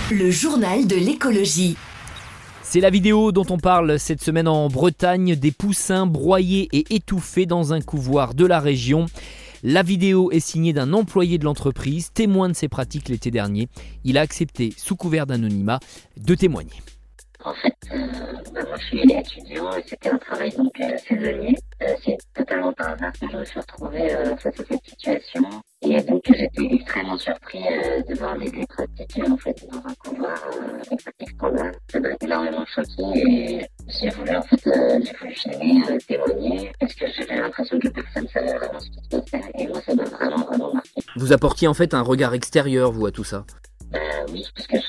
Le journal de l'écologie. C'est la vidéo dont on parle cette semaine en Bretagne, des poussins broyés et étouffés dans un couvoir de la région. La vidéo est signée d'un employé de l'entreprise, témoin de ces pratiques l'été dernier. Il a accepté, sous couvert d'anonymat, de témoigner. En fait, moi je suis étudiant et c'était un travail saisonnier. C'est totalement par hasard que je me suis retrouvé face à cette situation. Et donc j'étais extrêmement surpris de voir les pratiques en fait dans un couloir avec cette scandale. Ça m'a énormément choqué et j'ai voulu filmer, témoigner parce que j'avais l'impression que personne ne savait vraiment ce qui se passait. Et moi ça m'a vraiment marqué. Vous apportiez en fait un regard extérieur, vous, à tout ça. Oui, parce que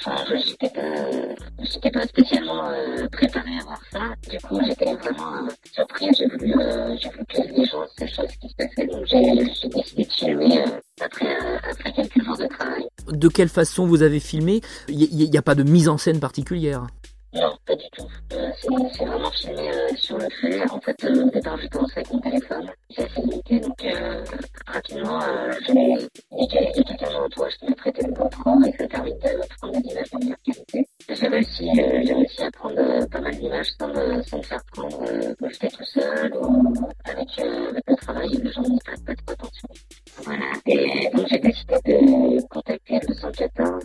j'étais pas spécialement préparé à voir ça. Du coup, j'étais vraiment surpris. J'ai voulu que les gens sachent ce qui se passait. Donc, j'ai décidé de filmer après quelques jours de travail. De quelle façon vous avez filmé ? Il n'y a pas de mise en scène particulière ? Non, pas du tout. C'est vraiment filmé sur le fait. En fait, au départ, j'ai commencé avec mon téléphone. J'ai fait limité, donc rapidement, il y a quelqu'un dans l'entourage qui m'a prêté le GoPro et ça a permis de prendre des images de meilleure qualité. J'ai réussi à prendre pas mal d'images sans me faire prendre quand j'étais tout seul ou avec le travail et les gens n'y prêtent pas trop attention. Voilà. Et donc, j'ai décidé de contacter le 114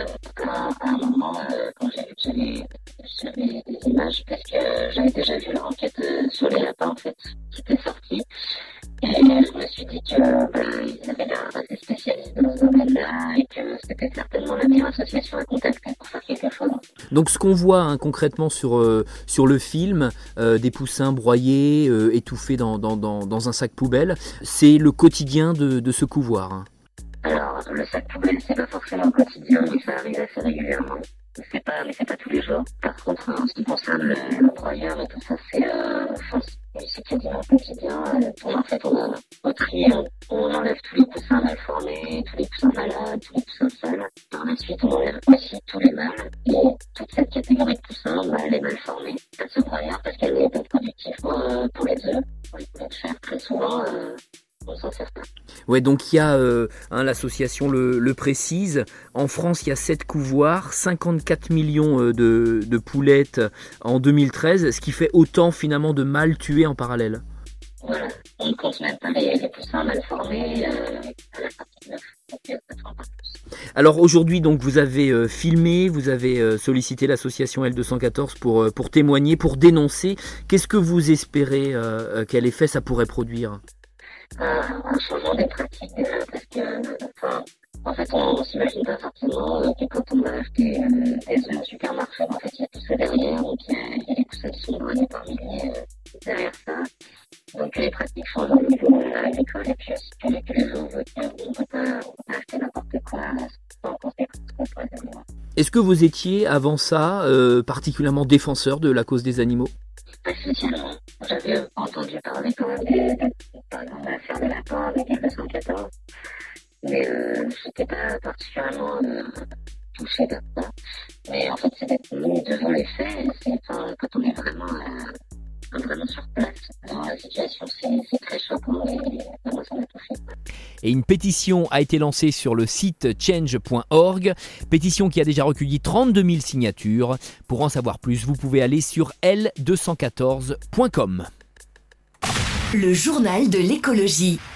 à un moment quand j'ai vu que j'avais des images parce que j'avais déjà vu leur enquête sur les lapins en fait qui était sortie et je me suis dit que ils avaient l'air assez spécialistes dans ce domaine-là et que c'était certainement la meilleure association à contacter pour faire quelque chose. Donc ce qu'on voit concrètement sur le film, des poussins broyés, étouffés dans un sac poubelle, c'est le quotidien de ce couvoir. Alors le sac poubelle c'est pas forcément le quotidien mais ça arrive assez régulièrement. Mais c'est pas tous les jours. Par contre, en ce qui concerne le broyeur et tout ça, c'est quasiment quotidien. En fait, on trie, on enlève tous les poussins mal formés, tous les poussins malades, tous les poussins sales. Par la suite, on enlève aussi tous les mâles. Et toute cette catégorie de poussins, mâles et mal formés, à ce broyeur parce qu'elle n'est pas productive pour les œufs, pour les poulets de chair. Très souvent, on s'en sert pas. Ouais, donc il y a, l'association le précise, en France il y a 7 couvoirs, 54 millions de poulettes en 2013, ce qui fait autant finalement de mâles tués en parallèle. Voilà, on ne compte même pas les poussins mal formés à la partie 9, donc ça fera pas plus. Alors aujourd'hui donc vous avez filmé, vous avez sollicité l'association L214 pour témoigner, pour dénoncer. Qu'est-ce que vous espérez quel effet ça pourrait produire ? Un changement des pratiques déjà parce que en fait on s'imagine pas forcément que quand on va acheter des œufs au supermarché en fait il y a tout ça derrière donc il y a des poussins qui sont broyés par milliers derrière ça donc les pratiques changent au niveau à l'école et puis aussi que les gens veulent on peut pas acheter n'importe quoi sans conséquence. Est-ce que vous étiez avant ça particulièrement défenseur de la cause des animaux ? Pas spécialement. J'avais entendu parler quand même par exemple de l'affaire de lapin avec L214, mais je n'étais pas particulièrement touché par ça. Mais en fait, c'est d'être nous devant les faits, quand on est vraiment sur place, dans la situation, c'est très choquant et moi ça m'a touché. Et une pétition a été lancée sur le site change.org, pétition qui a déjà recueilli 32 000 signatures. Pour en savoir plus, vous pouvez aller sur l214.com. Le journal de l'écologie.